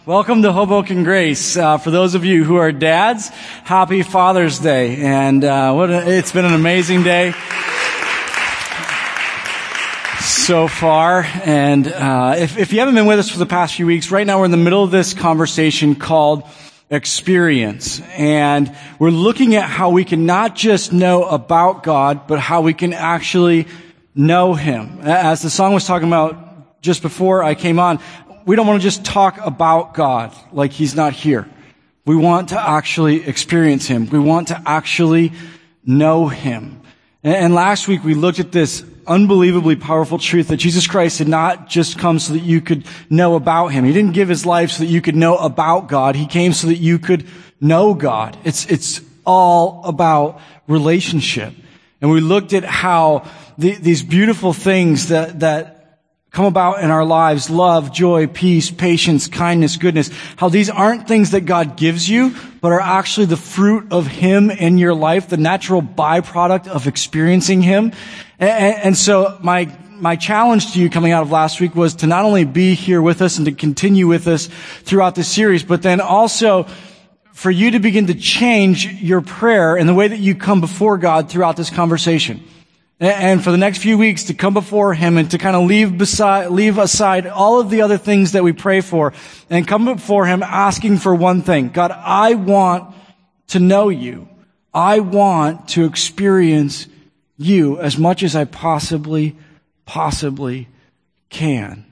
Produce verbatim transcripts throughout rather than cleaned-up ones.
Welcome to Hoboken Grace. Uh, for those of you who are dads, happy Father's Day. And uh, what a, it's been an amazing day so far. And uh, if, if you haven't been with us for the past few weeks, right now we're in the middle of this conversation called experience. And we're looking at how we can not just know about God, but how we can actually know Him. As the song was talking about just before I came on, we don't want to just talk about God like He's not here. We want to actually experience Him. We want to actually know Him. And last week we looked at this unbelievably powerful truth that Jesus Christ did not just come so that you could know about Him. He didn't give His life so that you could know about God. He came so that you could know God. It's, it's all about relationship. And we looked at how the, these beautiful things that, that come about in our lives, love, joy, peace, patience, kindness, goodness, how these aren't things that God gives you, but are actually the fruit of Him in your life, the natural byproduct of experiencing Him. And, and so my, my challenge to you coming out of last week was to not only be here with us and to continue with us throughout this series, but then also for you to begin to change your prayer and the way that you come before God throughout this conversation. And for the next few weeks to come before Him and to kind of leave beside, leave aside all of the other things that we pray for and come before Him asking for one thing. God, I want to know You. I want to experience You as much as I possibly, possibly can.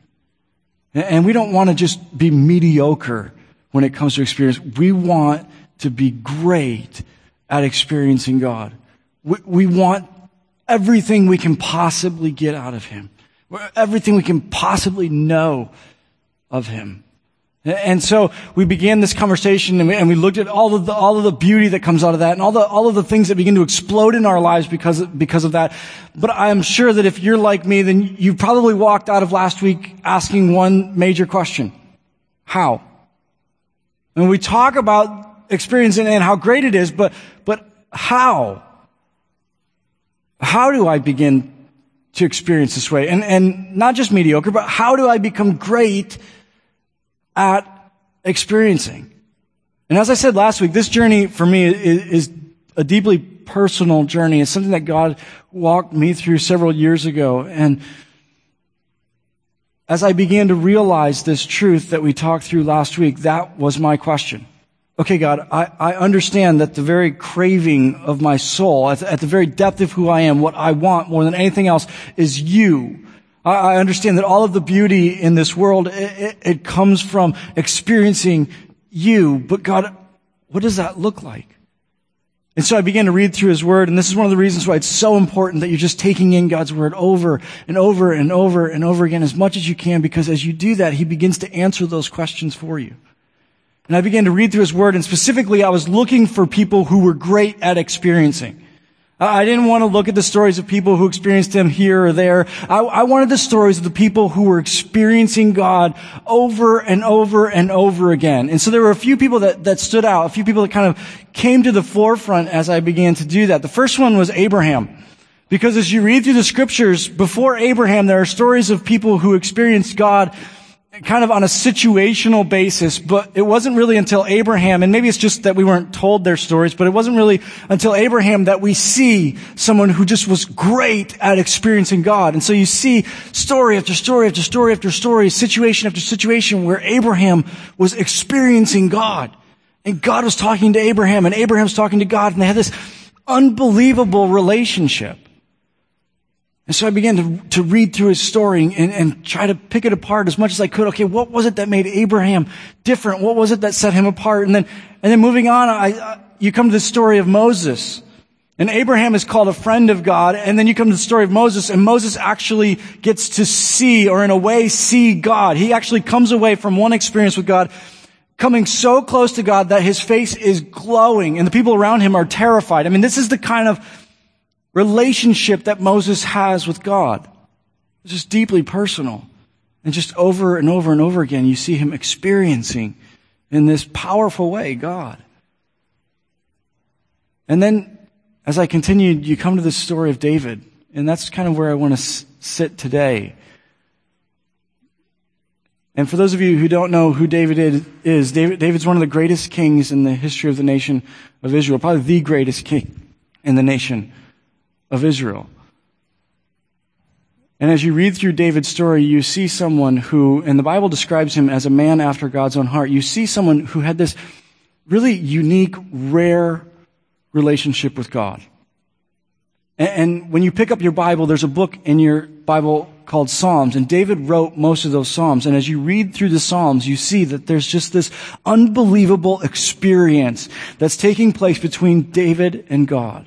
And we don't want to just be mediocre when it comes to experience. We want to be great at experiencing God. We, we want everything we can possibly get out of Him. Everything we can possibly know of Him. And so we began this conversation and we, and we looked at all of the, all of the beauty that comes out of that and all the, all of the things that begin to explode in our lives because of, because of that. But I'm sure that if you're like me, then you probably walked out of last week asking one major question. How? And we talk about experience and, and how great it is, but, but how? How do I begin to experience this way? And, and not just mediocre, but how do I become great at experiencing? And as I said last week, this journey for me is, is a deeply personal journey. It's something that God walked me through several years ago. And as I began to realize this truth that we talked through last week, that was my question. Okay, God, I, I understand that the very craving of my soul, at, at the very depth of who I am, what I want more than anything else is You. I, I understand that all of the beauty in this world, it, it, it comes from experiencing You. But God, what does that look like? And so I began to read through His Word, and this is one of the reasons why it's so important that you're just taking in God's Word over and over and over and over again as much as you can, because as you do that, He begins to answer those questions for you. And I began to read through His Word, and specifically I was looking for people who were great at experiencing. I didn't want to look at the stories of people who experienced Him here or there. I, I wanted the stories of the people who were experiencing God over and over and over again. And so there were a few people that, that stood out, a few people that kind of came to the forefront as I began to do that. The first one was Abraham. Because as you read through the Scriptures, before Abraham, there are stories of people who experienced God kind of on a situational basis, but it wasn't really until Abraham, and maybe it's just that we weren't told their stories, but it wasn't really until Abraham that we see someone who just was great at experiencing God. And so you see story after story after story after story, situation after situation where Abraham was experiencing God. And God was talking to Abraham, and Abraham's talking to God, and they had this unbelievable relationship. And so I began to, to read through his story and, and try to pick it apart as much as I could. Okay, what was it that made Abraham different? What was it that set him apart? And then, and then moving on, I, I, you come to the story of Moses. And Abraham is called a friend of God. And then you come to the story of Moses, and Moses actually gets to see, or in a way, see God. He actually comes away from one experience with God, coming so close to God that his face is glowing, and the people around him are terrified. I mean, this is the kind of relationship that Moses has with God. It's just deeply personal. And just over and over and over again, you see him experiencing in this powerful way God. And then, as I continued, you come to the story of David. And that's kind of where I want to s- sit today. And for those of you who don't know who David is, David, David's one of the greatest kings in the history of the nation of Israel, probably the greatest king in the nation of Israel. And as you read through David's story, you see someone who, and the Bible describes him as a man after God's own heart. You see someone who had this really unique, rare relationship with God. And, and when you pick up your Bible, there's a book in your Bible called Psalms, and David wrote most of those Psalms. And as you read through the Psalms, you see that there's just this unbelievable experience that's taking place between David and God.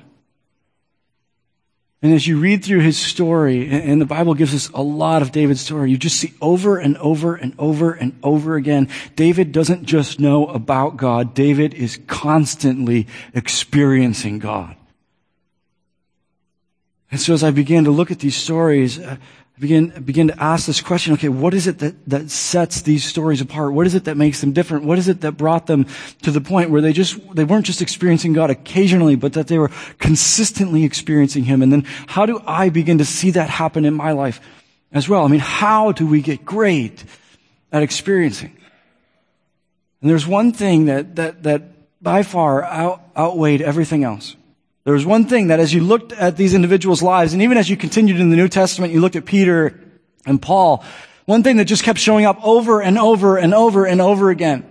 And as you read through his story, and the Bible gives us a lot of David's story, you just see over and over and over and over again, David doesn't just know about God, David is constantly experiencing God. And so as I began to look at these stories, I began, began to ask this question, okay, what is it that, that sets these stories apart? What is it that makes them different? What is it that brought them to the point where they just, they weren't just experiencing God occasionally, but that they were consistently experiencing Him? And then how do I begin to see that happen in my life as well? I mean, how do we get great at experiencing? And there's one thing that, that, that by far out, outweighed everything else. There was one thing that as you looked at these individuals' lives, and even as you continued in the New Testament, you looked at Peter and Paul, one thing that just kept showing up over and over and over and over again.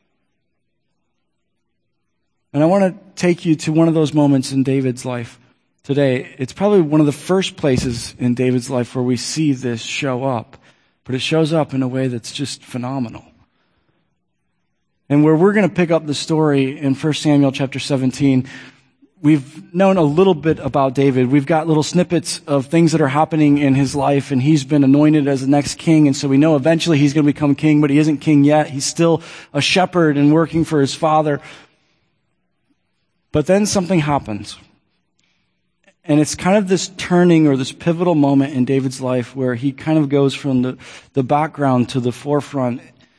And I want to take you to one of those moments in David's life today. It's probably one of the first places in David's life where we see this show up, but it shows up in a way that's just phenomenal. And where we're going to pick up the story in First Samuel chapter seventeen, we've known a little bit about David. We've got little snippets of things that are happening in his life, and he's been anointed as the next king, and so we know eventually he's going to become king, but he isn't king yet. He's still a shepherd and working for his father. But then something happens. And it's kind of this turning or this pivotal moment in David's life where he kind of goes from the, the background to the forefront.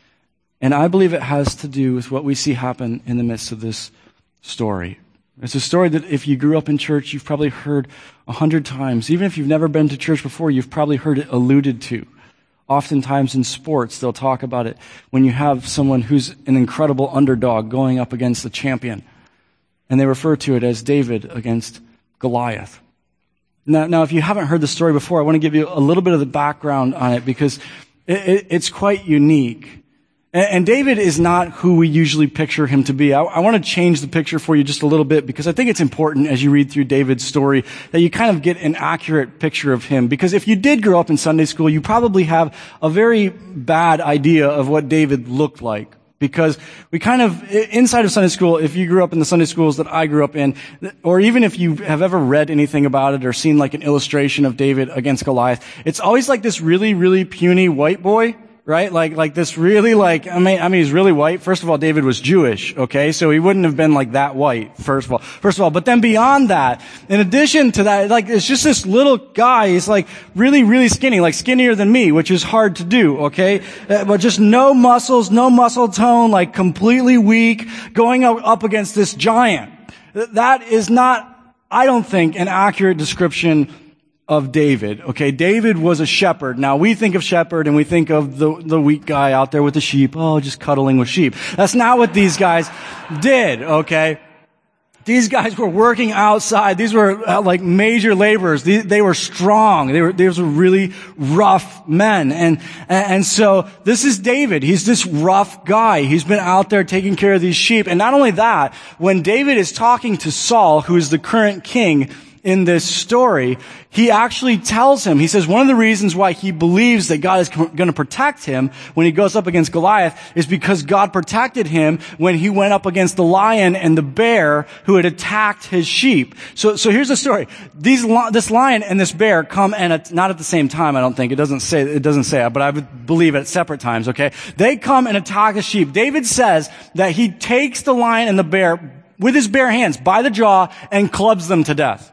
And I believe it has to do with what we see happen in the midst of this story. It's a story that if you grew up in church, you've probably heard a hundred times. Even if you've never been to church before, you've probably heard it alluded to. Oftentimes in sports, they'll talk about it when you have someone who's an incredible underdog going up against the champion. And they refer to it as David against Goliath. Now, now if you haven't heard the story before, I want to give you a little bit of the background on it because it, it, it's quite unique. And David is not who we usually picture him to be. I, I want to change the picture for you just a little bit because I think it's important as you read through David's story that you kind of get an accurate picture of him. Because if you did grow up in Sunday school, you probably have a very bad idea of what David looked like. Because we kind of, inside of Sunday school, if you grew up in the Sunday schools that I grew up in, or even if you have ever read anything about it or seen like an illustration of David against Goliath, it's always like this really, really puny white boy. Right? Like, like this really like, I mean, I mean, he's really white. First of all, David was Jewish, okay? So he wouldn't have been like that white, first of all. First of all, but then beyond that, in addition to that, like, it's just this little guy. He's like really, really skinny, like skinnier than me, which is hard to do, okay? Uh, but just no muscles, no muscle tone, like completely weak, going up, up against this giant. That is not, I don't think, an accurate description of David. Okay, David was a shepherd. Now we think of shepherd and we think of the, the weak guy out there with the sheep. Oh, just cuddling with sheep. That's not what these guys did, okay? These guys were working outside. These were uh, like major laborers. They, they were strong. They were, these were really rough men. And, and so this is David. He's this rough guy. He's been out there taking care of these sheep. And not only that, when David is talking to Saul, who is the current king in this story, he actually tells him, he says one of the reasons why he believes that God is going to protect him when he goes up against Goliath is because God protected him when he went up against the lion and the bear who had attacked his sheep. So, so here's the story. These, this lion and this bear come and at, not at the same time, I don't think. It doesn't say, it doesn't say it, but I would believe at separate times, okay? They come and attack the sheep. David says that he takes the lion and the bear with his bare hands by the jaw and clubs them to death.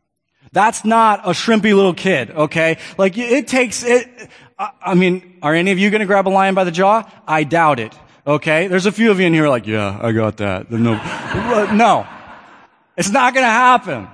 That's not a shrimpy little kid, okay? Like, it takes it, I mean, are any of you gonna grab a lion by the jaw? I doubt it, okay? There's a few of you in here like, yeah, I got that. No, no. It's not gonna happen.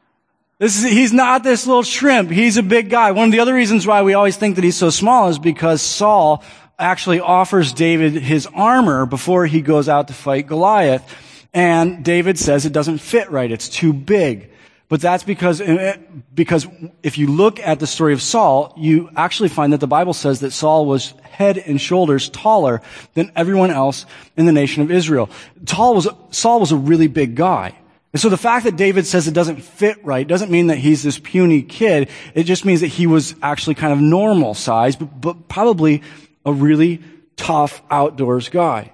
This is, he's not this little shrimp. He's a big guy. One of the other reasons why we always think that he's so small is because Saul actually offers David his armor before he goes out to fight Goliath. And David says it doesn't fit right. It's too big. But that's because, because if you look at the story of Saul, you actually find that the Bible says that Saul was head and shoulders taller than everyone else in the nation of Israel. Saul was, Saul was a really big guy. And so the fact that David says it doesn't fit right doesn't mean that he's this puny kid. It just means that he was actually kind of normal size, but, but probably a really tough outdoors guy.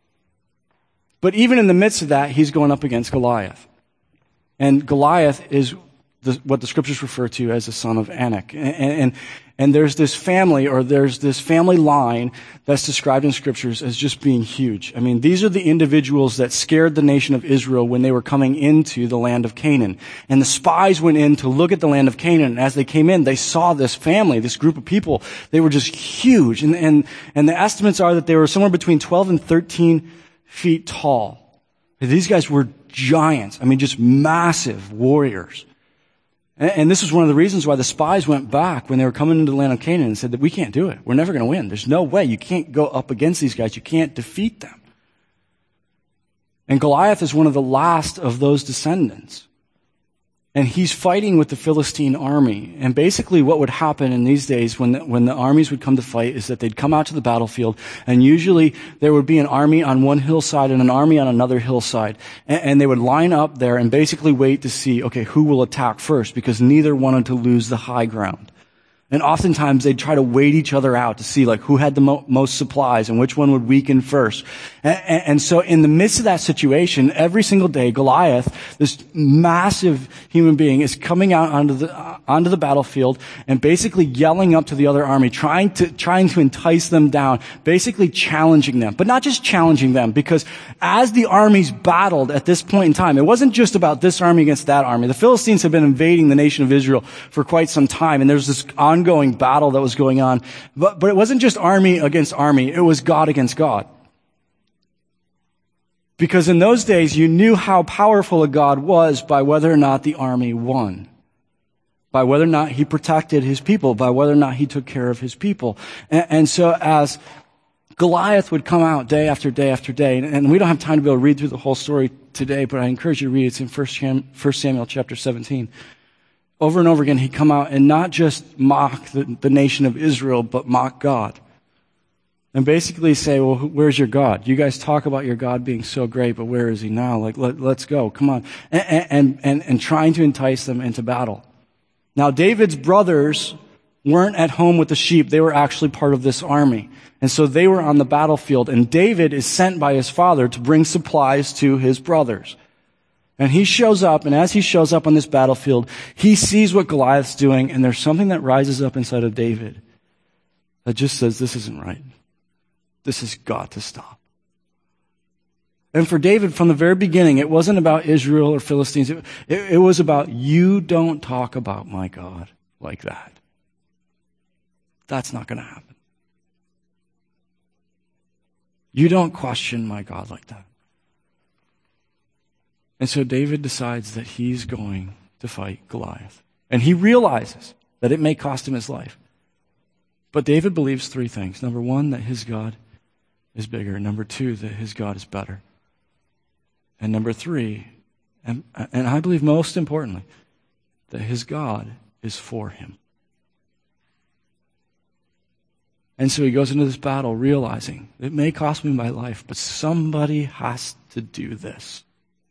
But even in the midst of that, he's going up against Goliath. And Goliath is the, what the scriptures refer to as the son of Anak. And, and, and there's this family, or there's this family line that's described in scriptures as just being huge. I mean, these are the individuals that scared the nation of Israel when they were coming into the land of Canaan. And the spies went in to look at the land of Canaan. And as they came in, they saw this family, this group of people. They were just huge. And, and, and the estimates are that they were somewhere between twelve and thirteen feet tall. These guys were giants. I mean, just massive warriors. And, and this was one of the reasons why the spies went back when they were coming into the land of Canaan and said that we can't do it. We're never going to win. There's no way. You can't go up against these guys. You can't defeat them. And Goliath is one of the last of those descendants. And he's fighting with the Philistine army. And basically what would happen in these days when the, when the armies would come to fight is that they'd come out to the battlefield, and usually there would be an army on one hillside and an army on another hillside. And, and they would line up there and basically wait to see, okay, who will attack first, because neither wanted to lose the high ground. And oftentimes they'd try to wait each other out to see like who had the mo- most supplies and which one would weaken first. And, and, and so in the midst of that situation, every single day, Goliath, this massive human being, is coming out onto the uh, onto the battlefield and basically yelling up to the other army, trying to trying to entice them down, basically challenging them. But not just challenging them, because as the armies battled at this point in time, it wasn't just about this army against that army. The Philistines had been invading the nation of Israel for quite some time, and there was this ongoing ongoing battle that was going on. But, but it wasn't just army against army. It was God against God. Because in those days, you knew how powerful a God was by whether or not the army won. By whether or not he protected his people. By whether or not he took care of his people. And, and so as Goliath would come out day after day after day, and, and we don't have time to be able to read through the whole story today, but I encourage you to read it. It's in First Samuel chapter seventeen. Over and over again, he'd come out and not just mock the, the nation of Israel, but mock God. And basically say, well, where's your God? You guys talk about your God being so great, but where is he now? Like, let, let's go. Come on. And, and, and, and trying to entice them into battle. Now, David's brothers weren't at home with the sheep. They were actually part of this army. And so they were on the battlefield. And David is sent by his father to bring supplies to his brothers. And he shows up, and as he shows up on this battlefield, he sees what Goliath's doing, and there's something that rises up inside of David that just says, this isn't right. This has got to stop. And for David, from the very beginning, it wasn't about Israel or Philistines. It, it, it was about, you don't talk about my God like that. That's not going to happen. You don't question my God like that. And so David decides that he's going to fight Goliath. And he realizes that it may cost him his life. But David believes three things. Number one, that his God is bigger. Number two, that his God is better. And number three, and, and I believe most importantly, that his God is for him. And so he goes into this battle realizing, it may cost me my life, but somebody has to do this.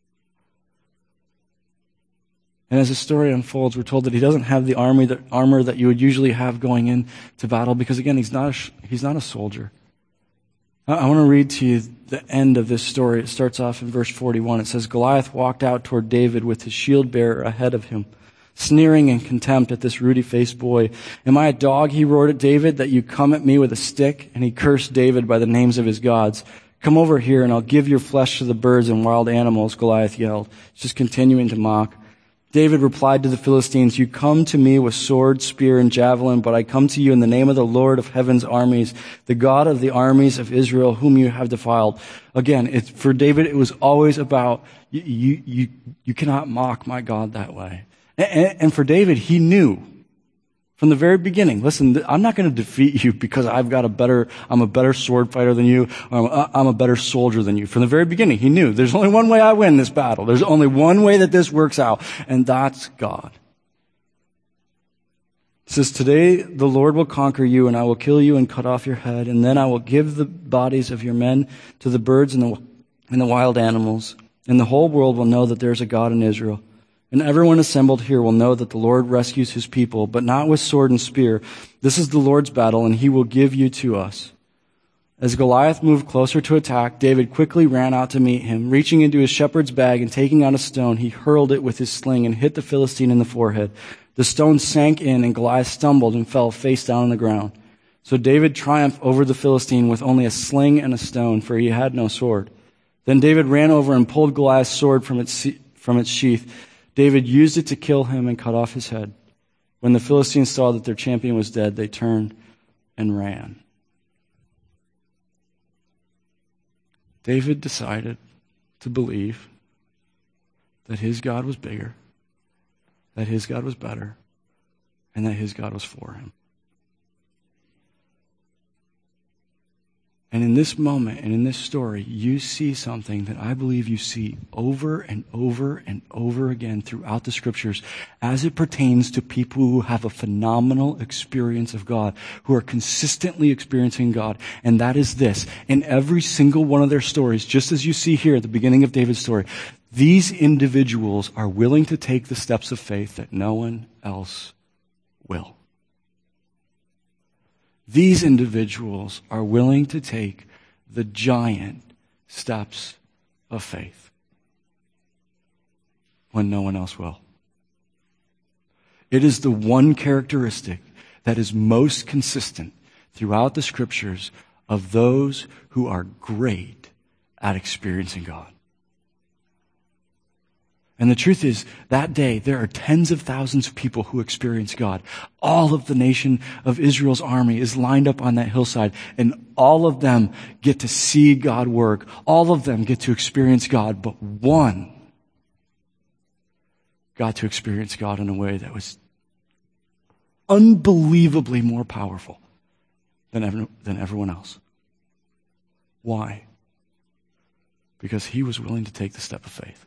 And as the story unfolds, we're told that he doesn't have the army that, armor that you would usually have going into battle, because again, he's not a, he's not a soldier. I, I want to read to you the end of this story. It starts off in verse forty-one. It says, Goliath walked out toward David with his shield bearer ahead of him, sneering in contempt at this ruddy-faced boy. Am I a dog, he roared at David, that you come at me with a stick? And he cursed David by the names of his gods. Come over here and I'll give your flesh to the birds and wild animals, Goliath yelled, just continuing to mock. David replied to the Philistines, you come to me with sword, spear, and javelin, but I come to you in the name of the Lord of heaven's armies, the God of the armies of Israel, whom you have defiled. Again, it's, for David, it was always about, you, you, you, you cannot mock my God that way. And, and for David, he knew From the very beginning, listen, I'm not going to defeat you because I've got a better, I'm a better sword fighter than you, or I'm a better soldier than you. From the very beginning, he knew there's only one way I win this battle. There's only one way that this works out, and that's God. It says, today the Lord will conquer you, and I will kill you and cut off your head, and then I will give the bodies of your men to the birds and the, and the wild animals, and the whole world will know that there's a God in Israel. And everyone assembled here will know that the Lord rescues his people, but not with sword and spear. This is the Lord's battle, and he will give you to us. As Goliath moved closer to attack, David quickly ran out to meet him. Reaching into his shepherd's bag and taking out a stone, he hurled it with his sling and hit the Philistine in the forehead. The stone sank in, and Goliath stumbled and fell face down on the ground. So David triumphed over the Philistine with only a sling and a stone, for he had no sword. Then David ran over and pulled Goliath's sword from its, from its sheath. David used it to kill him and cut off his head. When the Philistines saw that their champion was dead, they turned and ran. David decided to believe that his God was bigger, that his God was better, and that his God was for him. And in this moment and in this story, you see something that I believe you see over and over and over again throughout the scriptures as it pertains to people who have a phenomenal experience of God, who are consistently experiencing God. And that is this. In every single one of their stories, just as you see here at the beginning of David's story, these individuals are willing to take the steps of faith that no one else will. These individuals are willing to take the giant steps of faith when no one else will. It is the one characteristic that is most consistent throughout the scriptures of those who are great at experiencing God. And the truth is, that day, there are tens of thousands of people who experience God. All of the nation of Israel's army is lined up on that hillside, and all of them get to see God work. All of them get to experience God, but one got to experience God in a way that was unbelievably more powerful than, ever, than everyone else. Why? Because he was willing to take the step of faith.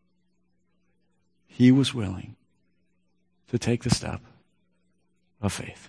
He was willing to take the step of faith.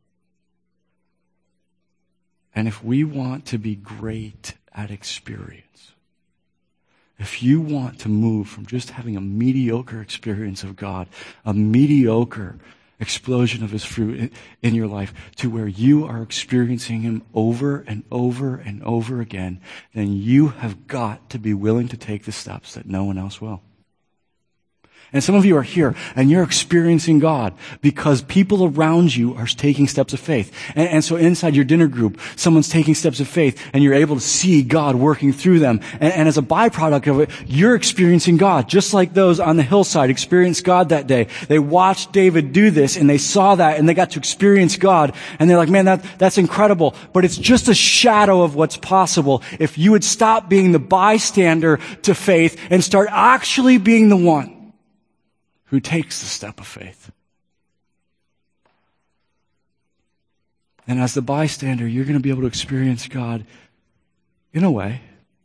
And if we want to be great at experience, if you want to move from just having a mediocre experience of God, a mediocre explosion of his fruit in, in your life, to where you are experiencing him over and over and over again, then you have got to be willing to take the steps that no one else will. And some of you are here and you're experiencing God because people around you are taking steps of faith. And, and so inside your dinner group, someone's taking steps of faith and you're able to see God working through them. And, and as a byproduct of it, you're experiencing God, just like those on the hillside experienced God that day. They watched David do this and they saw that and they got to experience God. And they're like, man, that, that's incredible. But it's just a shadow of what's possible if you would stop being the bystander to faith and start actually being the one who takes the step of faith. And as the bystander, you're going to be able to experience God in a way.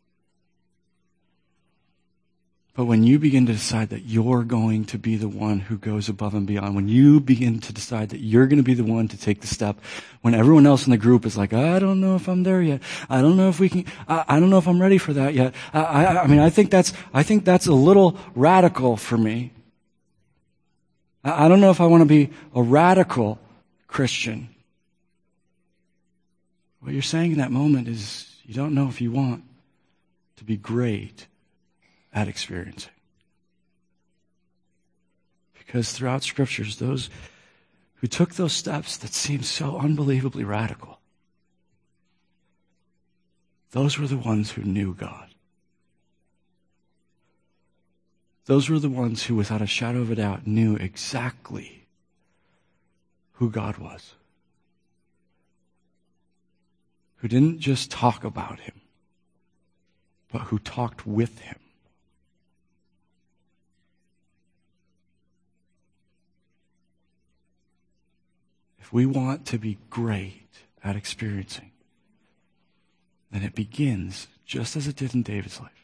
But when you begin to decide that you're going to be the one who goes above and beyond, when you begin to decide that you're going to be the one to take the step, when everyone else in the group is like, I don't know if I'm there yet. I don't know if we can, I, I don't know if I'm ready for that yet. I, I, I mean, I think that's, I think that's a little radical for me. I don't know if I want to be a radical Christian. What you're saying in that moment is you don't know if you want to be great at experiencing. Because throughout scriptures, those who took those steps that seemed so unbelievably radical, those were the ones who knew God. Those were the ones who, without a shadow of a doubt, knew exactly who God was. Who didn't just talk about him, but who talked with him. if we want to be great at experiencing, then it begins just as it did in David's life,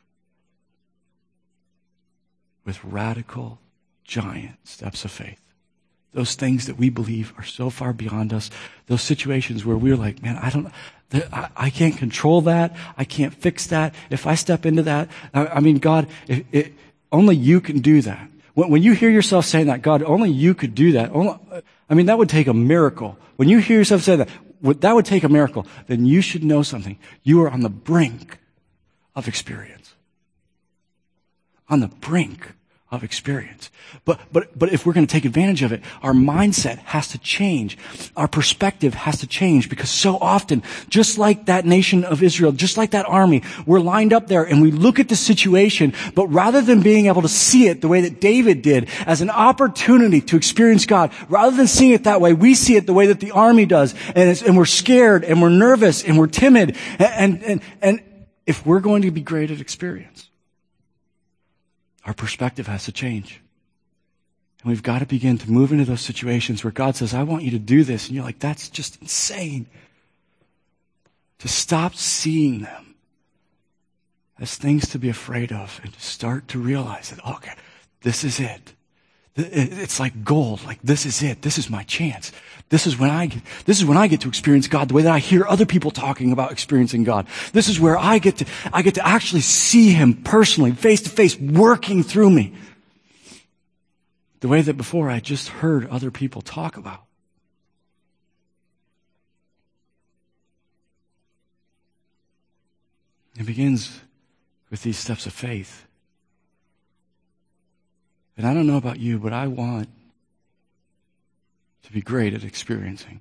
with radical, giant steps of faith. Those things that we believe are so far beyond us, those situations where we're like, man, I don't, I, I can't control that. I can't fix that. If I step into that, I, I mean, God, it, it, only you can do that. When, when you hear yourself saying that, God, only you could do that. Only, I mean, that would take a miracle. When you hear yourself say that, that would take a miracle. Then you should know something. You are on the brink of experience. On the brink of experience. But, but, but if we're going to take advantage of it, our mindset has to change. Our perspective has to change, because so often, just like that nation of Israel, just like that army, we're lined up there and we look at the situation, but rather than being able to see it the way that David did as an opportunity to experience God, rather than seeing it that way, we see it the way that the army does, and, it's, and we're scared and we're nervous and we're timid. And, and, and if we're going to be great at experience, our perspective has to change. And we've got to begin to move into those situations where God says, I want you to do this. And you're like, that's just insane. To stop seeing them as things to be afraid of and to start to realize that, okay, this is it. It's like gold. Like, this is it. This is my chance. This is when I get, this is when I get to experience God the way that I hear other people talking about experiencing God. This is where I get to, I get to actually see Him personally, face to face, working through me. The way that before I just heard other people talk about. It begins with these steps of faith. And I don't know about you, but I want to be great at experiencing.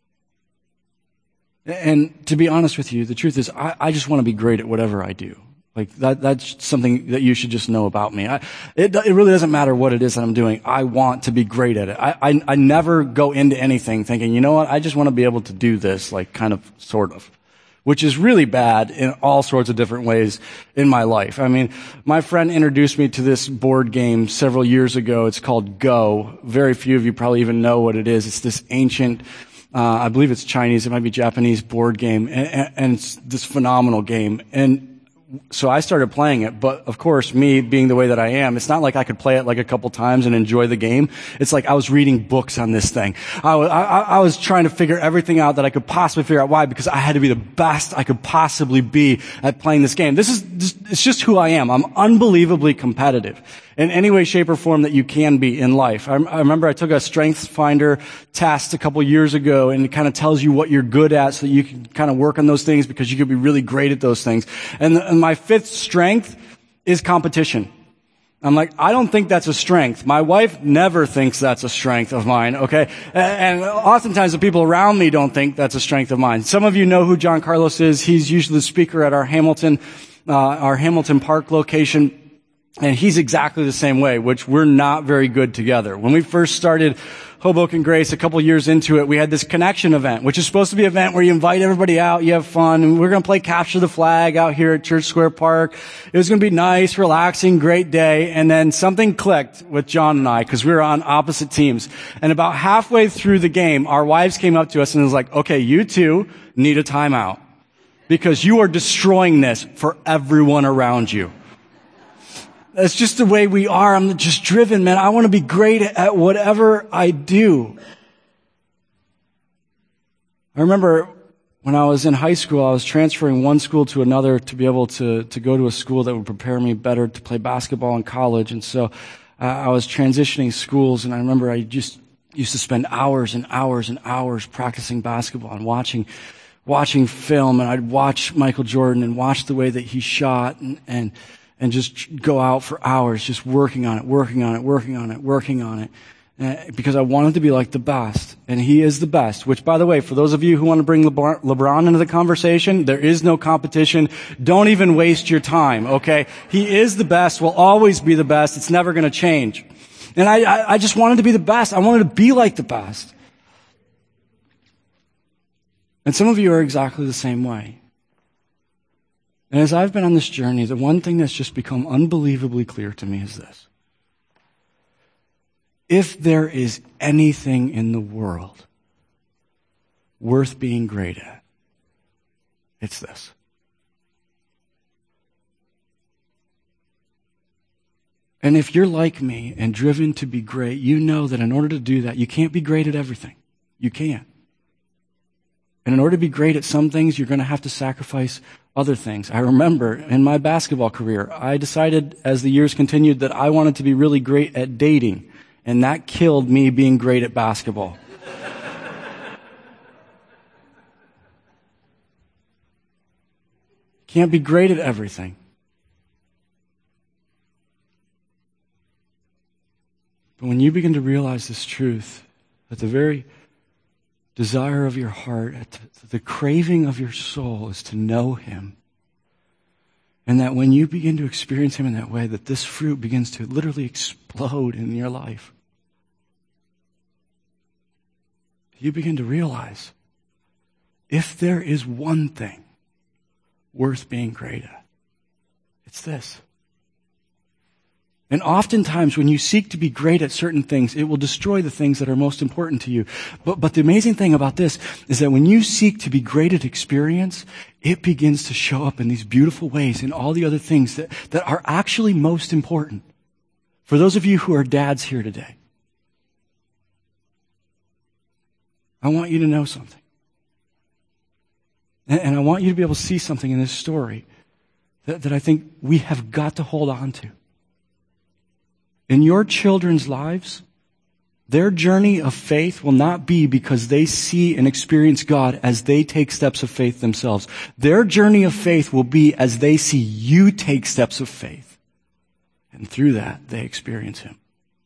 And to be honest with you, the truth is, I, I just want to be great at whatever I do. Like, that, that's something that you should just know about me. I, it, it really doesn't matter what it is that I'm doing. I want to be great at it. I, I, I never go into anything thinking, you know what, I just want to be able to do this, like, kind of, sort of. Which is really bad in all sorts of different ways in my life. I mean, my friend introduced me to this board game several years ago. It's called Go. Very few of you probably even know what it is. It's this ancient, uh, I believe it's Chinese, it might be Japanese board game, and, and it's this phenomenal game. And so I started playing it, but of course, me being the way that I am, it's not like I could play it like a couple times and enjoy the game. It's like I was reading books on this thing. I was, I, I was trying to figure everything out that I could possibly figure out. Why? Because I had to be the best I could possibly be at playing this game. This is, this, it's just who I am. I'm unbelievably competitive in any way, shape, or form that you can be in life. I, I remember I took a Strengths Finder test a couple years ago, and it kind of tells you what you're good at so that you can kind of work on those things, because you could be really great at those things. And, the, and my fifth strength is competition. I'm like, I don't think that's a strength. My wife never thinks that's a strength of mine, okay? And oftentimes the people around me don't think that's a strength of mine. Some of you know who John Carlos is. He's usually the speaker at our Hamilton, uh, our Hamilton Park location. And he's exactly the same way, which we're not very good together. When we first started Hoboken Grace a couple years into it, we had this connection event, which is supposed to be an event where you invite everybody out, you have fun, and we're going to play capture the flag out here at Church Square Park. It was going to be nice, relaxing, great day. And then something clicked with John and I, because we were on opposite teams. And about halfway through the game, our wives came up to us and was like, okay, you two need a timeout, because you are destroying this for everyone around you. That's just the way we are. I'm just driven, man. I want to be great at whatever I do. I remember when I was in high school, I was transferring one school to another to be able to, to go to a school that would prepare me better to play basketball in college. And so uh, I was transitioning schools, and I remember I just used to spend hours and hours and hours practicing basketball and watching watching film. And I'd watch Michael Jordan and watch the way that he shot, and, and and just go out for hours just working on it, working on it, working on it, working on it, uh, because I wanted to be like the best. And he is the best, which, by the way, for those of you who want to bring LeBron, LeBron into the conversation, there is no competition. Don't even waste your time, okay? He is the best, will always be the best. It's never going to change. And I, I, I just wanted to be the best. I wanted to be like the best. And some of you are exactly the same way. And as I've been on this journey, the one thing that's just become unbelievably clear to me is this. If there is anything in the world worth being great at, it's this. And if you're like me and driven to be great, you know that in order to do that, you can't be great at everything. You can't. And in order to be great at some things, you're going to have to sacrifice other things. I remember in my basketball career, I decided as the years continued that I wanted to be really great at dating. And that killed me being great at basketball. Can't be great at everything. But when you begin to realize this truth, that the very desire of your heart, the craving of your soul is to know Him, and that when you begin to experience Him in that way, that this fruit begins to literally explode in your life, you begin to realize, if there is one thing worth being great at, it's this. And oftentimes when you seek to be great at certain things, it will destroy the things that are most important to you. But, but the amazing thing about this is that when you seek to be great at experience, it begins to show up in these beautiful ways in all the other things that, that are actually most important. For those of you who are dads here today, I want you to know something. And, and I want you to be able to see something in this story that, that I think we have got to hold on to. In your children's lives, their journey of faith will not be because they see and experience God as they take steps of faith themselves. Their journey of faith will be as they see you take steps of faith. And through that, they experience Him.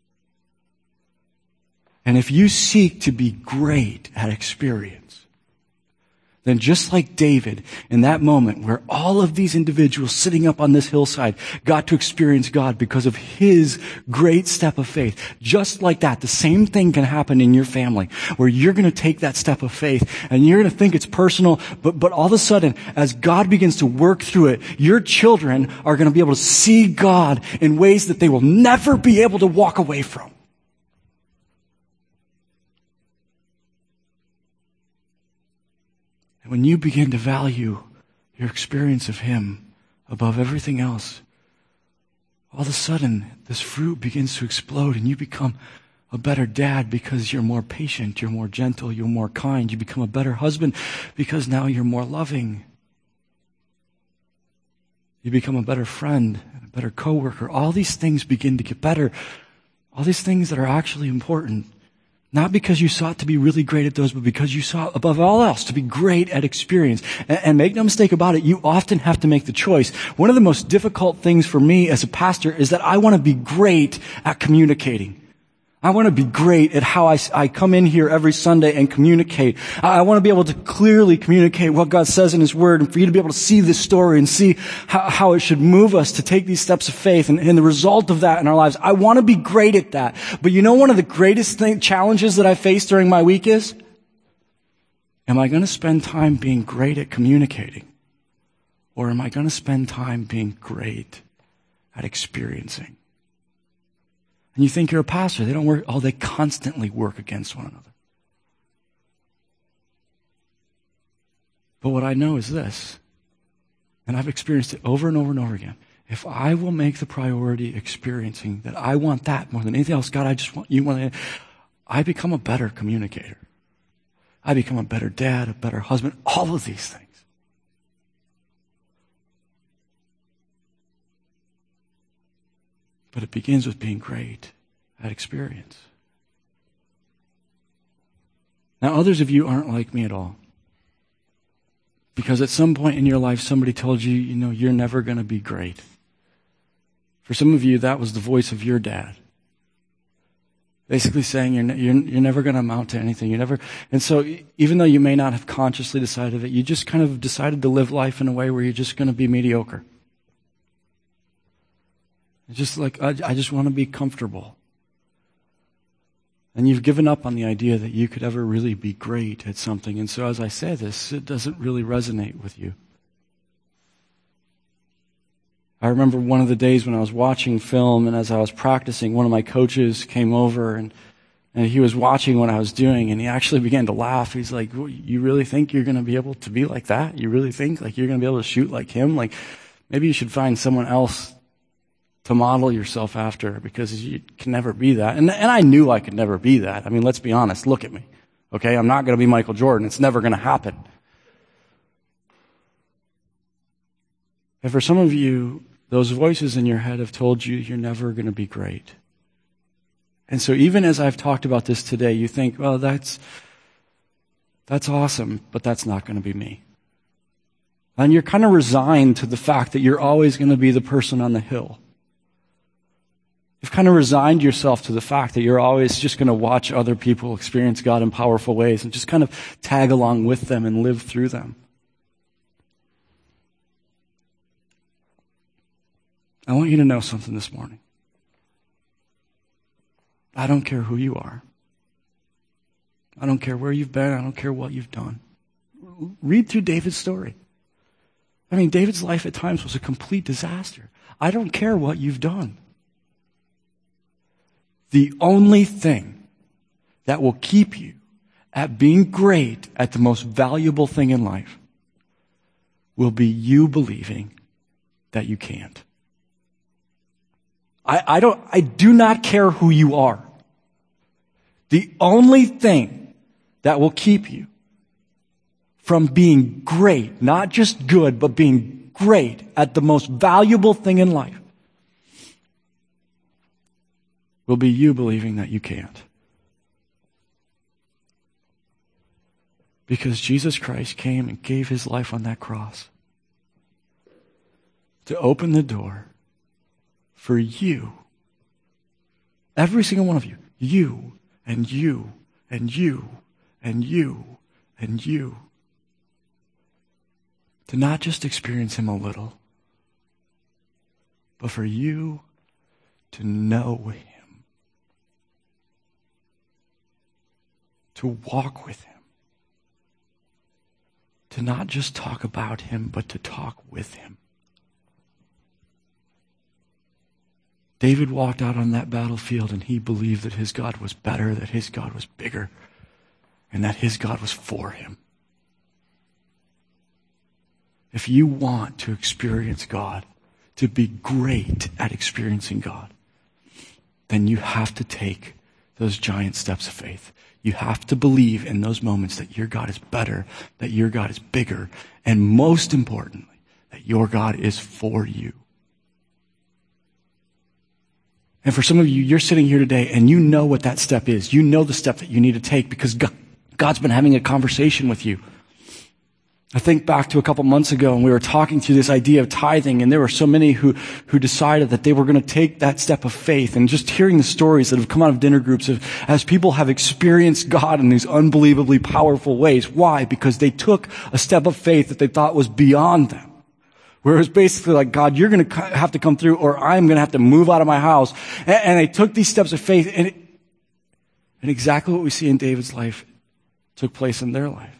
And if you seek to be great at experience, then just like David, in that moment where all of these individuals sitting up on this hillside got to experience God because of his great step of faith, just like that, the same thing can happen in your family, where you're going to take that step of faith and you're going to think it's personal, but, but all of a sudden, as God begins to work through it, your children are going to be able to see God in ways that they will never be able to walk away from. And when you begin to value your experience of Him above everything else, all of a sudden, this fruit begins to explode and you become a better dad because you're more patient, you're more gentle, you're more kind. You become a better husband because now you're more loving. You become a better friend, a better coworker. All these things begin to get better. All these things that are actually important. Not because you sought to be really great at those, but because you sought above all else to be great at experience. And, and make no mistake about it, you often have to make the choice. One of the most difficult things for me as a pastor is that I want to be great at communicating. I want to be great at how I, I come in here every Sunday and communicate. I, I want to be able to clearly communicate what God says in His Word, and for you to be able to see this story and see how, how it should move us to take these steps of faith and, and the result of that in our lives. I want to be great at that. But you know one of the greatest thing, challenges that I face during my week is? Am I going to spend time being great at communicating? Or am I going to spend time being great at experiencing? And you think you're a pastor. They don't work. Oh, they constantly work against one another. But what I know is this, and I've experienced it over and over and over again. If I will make the priority experiencing that I want that more than anything else, God, I just want you, want I become a better communicator. I become a better dad, a better husband, all of these things. But it begins with being great at experience. Now, others of you aren't like me at all. Because at some point in your life, somebody told you, you know, you're never going to be great. For some of you, that was the voice of your dad. Basically saying you're, ne- you're, you're never going to amount to anything. You're never, and so even though you may not have consciously decided it, you just kind of decided to live life in a way where you're just going to be mediocre. Just like, I, I just want to be comfortable. And you've given up on the idea that you could ever really be great at something. And so as I say this, it doesn't really resonate with you. I remember one of the days when I was watching film and as I was practicing, one of my coaches came over and And he was watching what I was doing, and he actually began to laugh. He's like, well, you really think you're going to be able to be like that? You really think like you're going to be able to shoot like him? Like, maybe you should find someone else to model yourself after, because you can never be that. And, and I knew I could never be that. I mean, let's be honest. Look at me. Okay? I'm not going to be Michael Jordan. It's never going to happen. And for some of you, those voices in your head have told you you're never going to be great. And so even as I've talked about this today, you think, well, that's, that's awesome, but that's not going to be me. And you're kind of resigned to the fact that you're always going to be the person on the hill. You've kind of resigned yourself to the fact that you're always just going to watch other people experience God in powerful ways and just kind of tag along with them and live through them. I want you to know something this morning. I don't care who you are. I don't care where you've been. I don't care what you've done. Read through David's story. I mean, David's life at times was a complete disaster. I don't care what you've done. The only thing that will keep you at being great at the most valuable thing in life will be you believing that you can't. I, I don't, I do not care who you are. The only thing that will keep you from being great, not just good, but being great at the most valuable thing in life, will be you believing that you can't. Because Jesus Christ came and gave his life on that cross to open the door for you, every single one of you, you and you and you and you and you, to not just experience him a little, but for you to know him, to walk with him, to not just talk about him, but to talk with him. David walked out on that battlefield and he believed that his God was better, that his God was bigger, and that his God was for him. If you want to experience God, to be great at experiencing God, then you have to take those giant steps of faith. You have to believe in those moments that your God is better, that your God is bigger, and most importantly, that your God is for you. And for some of you, you're sitting here today and you know what that step is. You know the step that you need to take because God, God's been having a conversation with you. I think back to a couple months ago and we were talking through this idea of tithing, and there were so many who, who decided that they were going to take that step of faith. And just hearing the stories that have come out of dinner groups of, as people have experienced God in these unbelievably powerful ways. Why? Because they took a step of faith that they thought was beyond them. Where it was basically like, God, you're going to have to come through or I'm going to have to move out of my house. And, and they took these steps of faith, and, it, and exactly what we see in David's life took place in their life.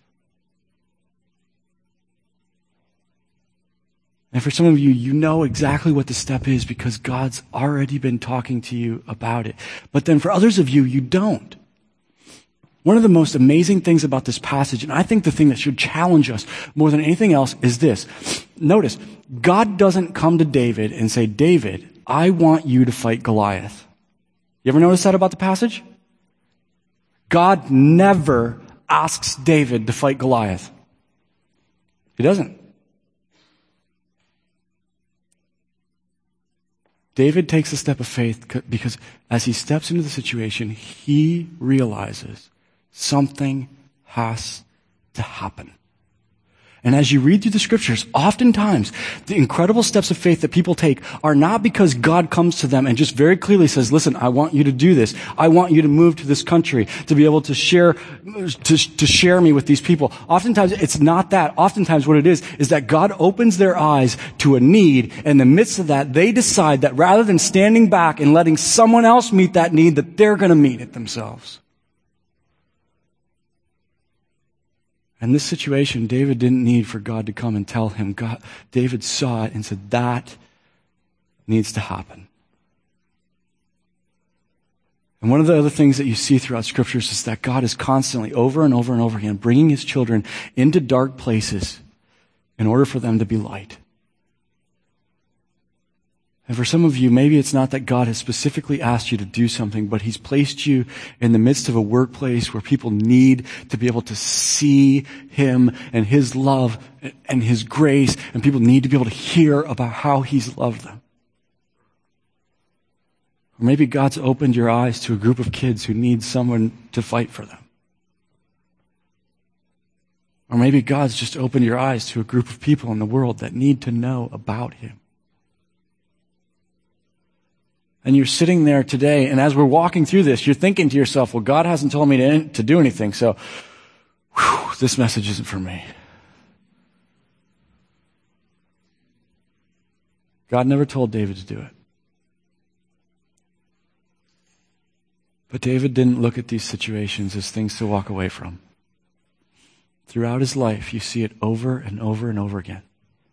And for some of you, you know exactly what the step is because God's already been talking to you about it. But then for others of you, you don't. One of the most amazing things about this passage, and I think the thing that should challenge us more than anything else, is this. Notice, God doesn't come to David and say, David, I want you to fight Goliath. You ever notice that about the passage? God never asks David to fight Goliath. He doesn't. David takes a step of faith because as he steps into the situation, he realizes something has to happen. And as you read through the scriptures, oftentimes the incredible steps of faith that people take are not because God comes to them and just very clearly says, listen, I want you to do this. I want you to move to this country to be able to share, to, to share me with these people. Oftentimes it's not that. Oftentimes what it is, is that God opens their eyes to a need. In the midst of that, they decide that rather than standing back and letting someone else meet that need, that they're going to meet it themselves. In this situation, David didn't need for God to come and tell him. God, David saw it and said, that needs to happen. And one of the other things that you see throughout scriptures is that God is constantly, over and over and over again, bringing his children into dark places in order for them to be light. And for some of you, maybe it's not that God has specifically asked you to do something, but he's placed you in the midst of a workplace where people need to be able to see him and his love and his grace, and people need to be able to hear about how he's loved them. Or maybe God's opened your eyes to a group of kids who need someone to fight for them. Or maybe God's just opened your eyes to a group of people in the world that need to know about him. And you're sitting there today, and as we're walking through this, you're thinking to yourself, well, God hasn't told me to, to do anything, so whew, this message isn't for me. God never told David to do it. But David didn't look at these situations as things to walk away from. Throughout his life, you see it over and over and over again.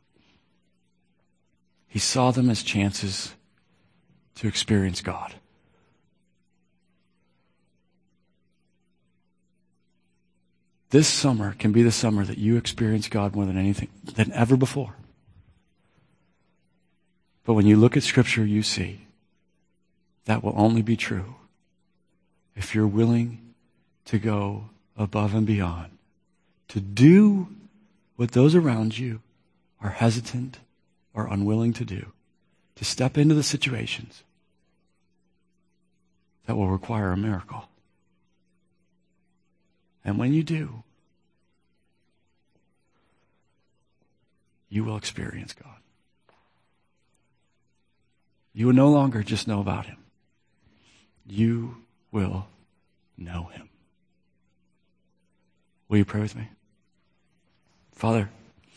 He saw them as chances to experience God. This summer can be the summer that you experience God more than anything, than ever before. But when you look at Scripture, you see that will only be true if you're willing to go above and beyond, to do what those around you are hesitant or unwilling to do, to step into the situations that will require a miracle. And when you do, you will experience God. You will no longer just know about him. You will know him. Will you pray with me? Father,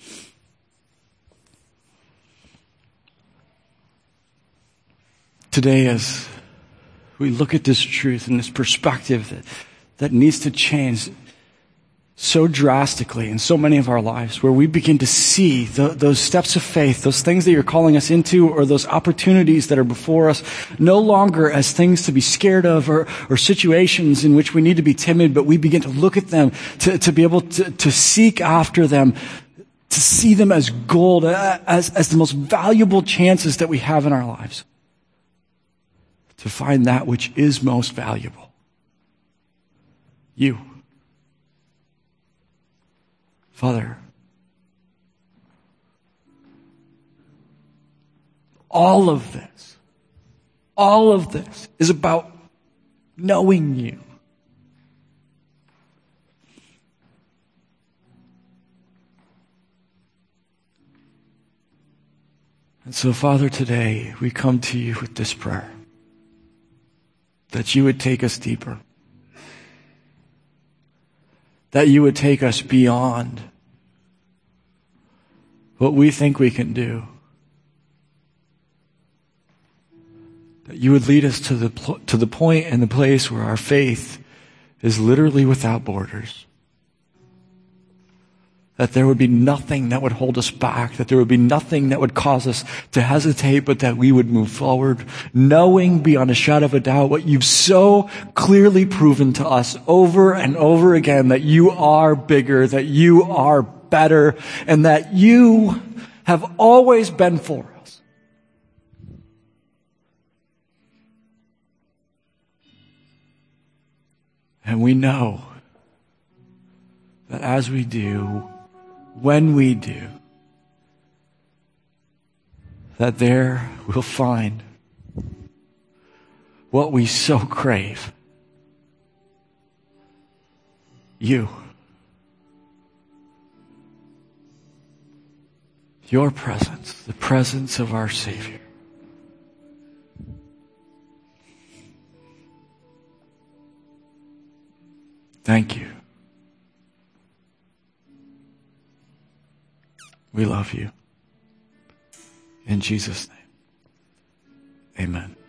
today as we look at this truth and this perspective that, that needs to change so drastically in so many of our lives, where we begin to see the, those steps of faith, those things that you're calling us into, or those opportunities that are before us, no longer as things to be scared of, or, or situations in which we need to be timid, but we begin to look at them, to, to be able to, to seek after them, to see them as gold, as, as the most valuable chances that we have in our lives, to find that which is most valuable. You. Father, all of this, all of this is about knowing you. And so, Father, today we come to you with this prayer, that you would take us deeper, that you would take us beyond what we think we can do, that you would lead us to the to the point and the place where our faith is literally without borders, that there would be nothing that would hold us back, that there would be nothing that would cause us to hesitate, but that we would move forward, knowing beyond a shadow of a doubt what you've so clearly proven to us over and over again, that you are bigger, that you are better, and that you have always been for us. And we know that as we do, when we do, that there we'll find what we so crave. You. Your presence, the presence of our Savior. Thank you. We love you. In Jesus' name, amen.